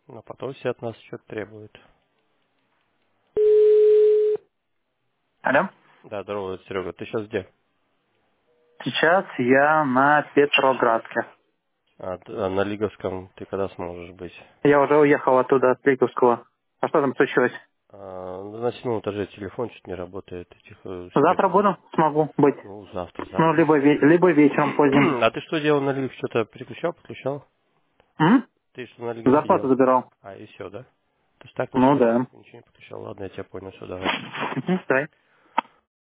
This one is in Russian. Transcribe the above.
Но потом все от нас что-то требуют. Алло. Да, здорово, Серега. Ты сейчас где? Сейчас я на Петроградке. На Лиговском ты когда сможешь быть? Я уже уехал оттуда, от Лиговского. А что там случилось? На 7 этаже телефон чуть не работает. Завтра буду? Смогу быть. Ну, завтра, Ну, завтра. либо вечером поздним. А ты что делал на Лигов? Что-то переключал, подключал? М? Ты что на Лиговке Зарплату делал? забирал. И все, да? То есть так Ну ничего, да. ничего не подключал. Ладно, я тебя понял, все, давай. Давай.